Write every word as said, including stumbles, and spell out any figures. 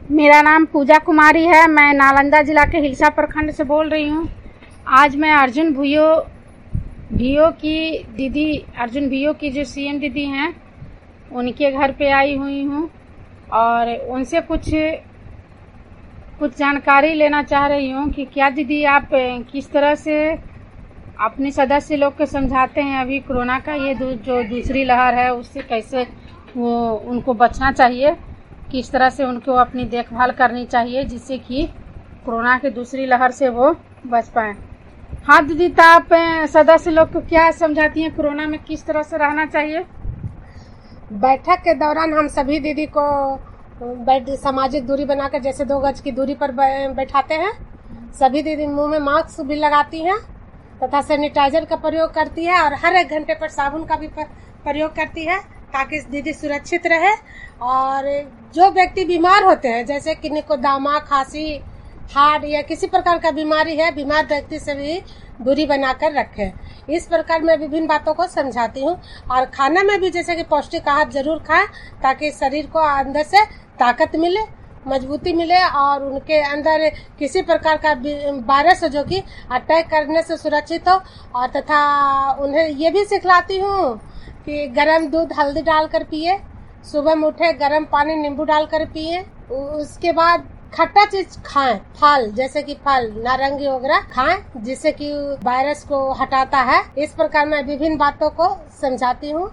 मेरा नाम पूजा कुमारी है। मैं नालंदा जिला के हिलसा प्रखंड से बोल रही हूँ। आज मैं अर्जुन भुइयो भुइयो की दीदी अर्जुन भुइयो की जो सीएम दीदी हैं उनके घर पे आई हुई हूँ और उनसे कुछ कुछ जानकारी लेना चाह रही हूँ कि क्या दीदी आप किस तरह से अपने सदस्य लोग को समझाते हैं अभी कोरोना का ये दू, जो दूसरी लहर है उससे कैसे वो उनको बचना चाहिए, किस तरह से उनको अपनी देखभाल करनी चाहिए जिससे कि कोरोना की दूसरी लहर से वो बच पाएँ। हाँ दीदी, तो आप सदस्य लोग को क्या समझाती हैं कोरोना में किस तरह से रहना चाहिए? बैठक के दौरान हम सभी दीदी को बैठ सामाजिक दूरी बनाकर जैसे दो गज की दूरी पर बैठाते हैं। सभी दीदी मुंह में मास्क भी लगाती हैं तथा सैनिटाइजर का प्रयोग करती है और हर एक घंटे पर साबुन का भी प्रयोग करती है ताकि दीदी सुरक्षित रहे। और जो व्यक्ति बीमार होते हैं जैसे किन्हीं को दामा, खांसी, हार्ट या किसी प्रकार का बीमारी है, बीमार व्यक्ति से भी दूरी बनाकर रखें। इस प्रकार मैं विभिन्न बातों को समझाती हूँ। और खाना में भी जैसे कि पौष्टिक आहार जरूर खाएं ताकि शरीर को अंदर से ताकत मिले, मजबूती मिले और उनके अंदर किसी प्रकार का वायरस जो कि अटैक करने से सुरक्षित हो। और तथा उन्हें ये भी सिखलाती हूँ कि गर्म दूध हल्दी डालकर पिए, सुबह में उठे गर्म पानी नींबू डालकर पिए, उसके बाद खट्टा चीज खाएं, फल जैसे कि फल नारंगी वगैरह खाएं जिससे कि वायरस को हटाता है। इस प्रकार मैं विभिन्न बातों को समझाती हूँ।